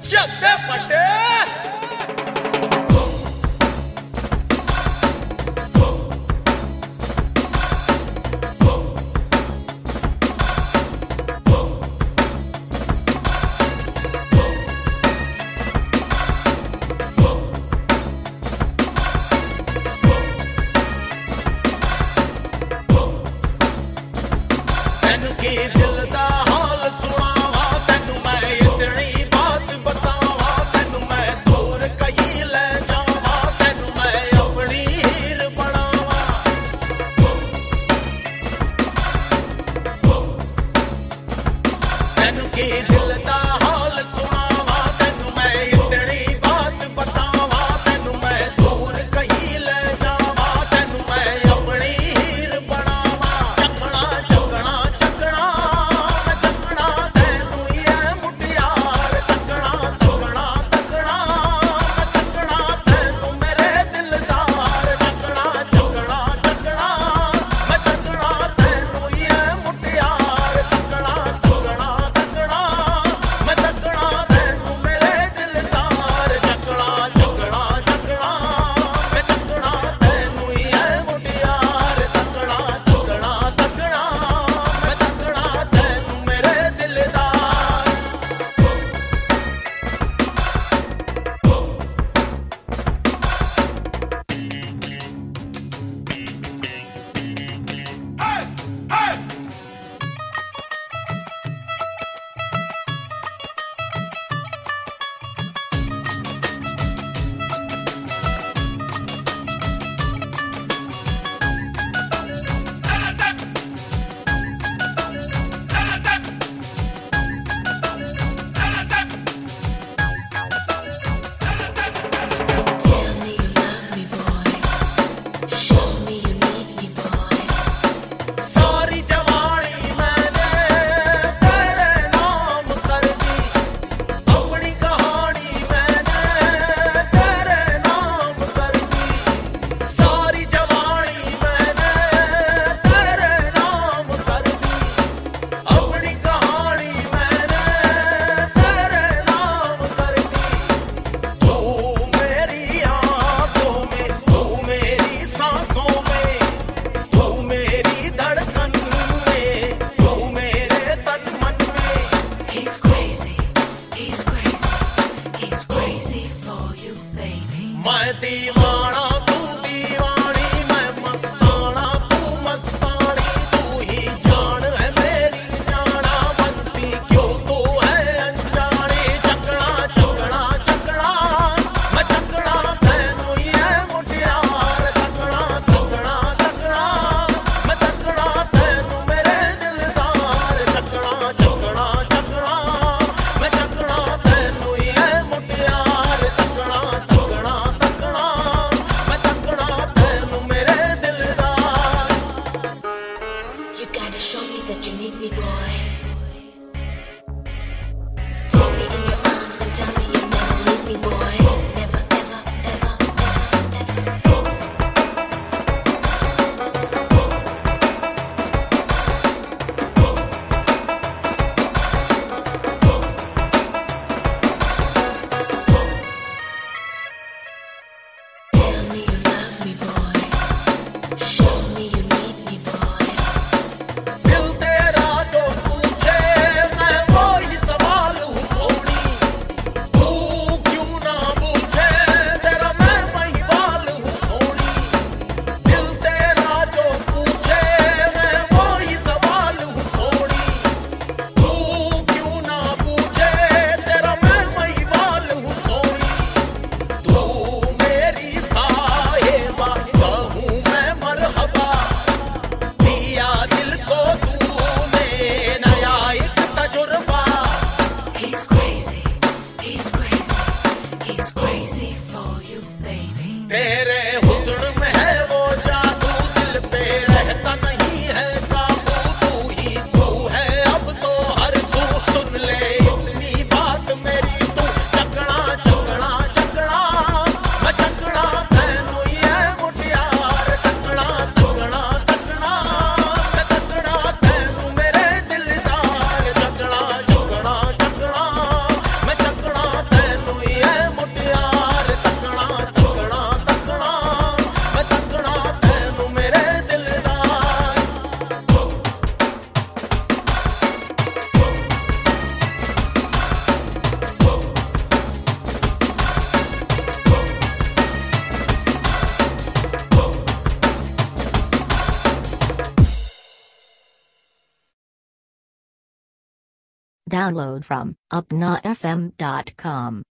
जगदे पटे की दिल दा हाल सुनावा तेनू मैं इतनी बात बतावा तेनू मैं दूर कई ले जावा तेनू मैं अपनी हीर बनावा तेनू की दिल दा हाल सुनावा तेनू मैं इतनी बात बतावा तेनू मैं दूर कई ले जावा तेनू मैं अपनी हीर बनावा चकना चकना मैं दीवाना तू दीवानी मैं मस्ताना तू मस्तानी तू ही जान है मेरी जाना बनती क्यों तू है अनजानी चकना चकना चकना मैं चकना तेनू ही है मुटियार चकना चकना चकना मैं चकना तेनू मेरे दिलदार चकना चकना चकना मैं चकना तेनू ही है मुटियार चकना चकना Show me that you need me, boy. Take me in your arms and tell me you'll never leave me, boy. Never, ever, ever, ever, ever. Tell me you love me, boy. Show me you need me, boy. मैं वो ही सवाल हूँ सोनी तू क्यों ना Download from upnafm.com.